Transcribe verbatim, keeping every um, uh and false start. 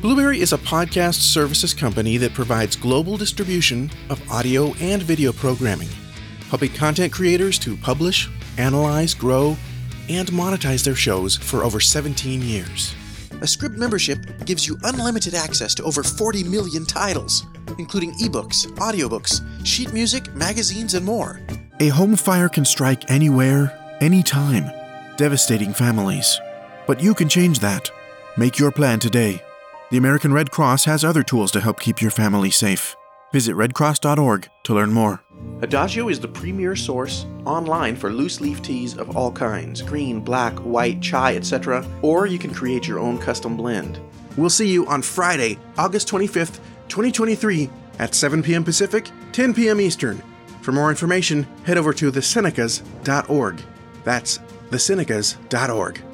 Blueberry is a podcast services company that provides global distribution of audio and video programming, helping content creators to publish, analyze, grow, and monetize their shows for over seventeen years. A Scribd membership gives you unlimited access to over forty million titles, including ebooks, audiobooks, sheet music, magazines, and more. A home fire can strike anywhere, anytime, devastating families. But you can change that. Make your plan today. The American Red Cross has other tools to help keep your family safe. Visit red cross dot org to learn more. Adagio is the premier source online for loose leaf teas of all kinds, green, black, white, chai, et cetera, or you can create your own custom blend. We'll see you on Friday, August twenty-fifth, twenty twenty-three at seven p.m. Pacific, ten p.m. Eastern. For more information, head over to the senecas dot org. That's the senecas dot org.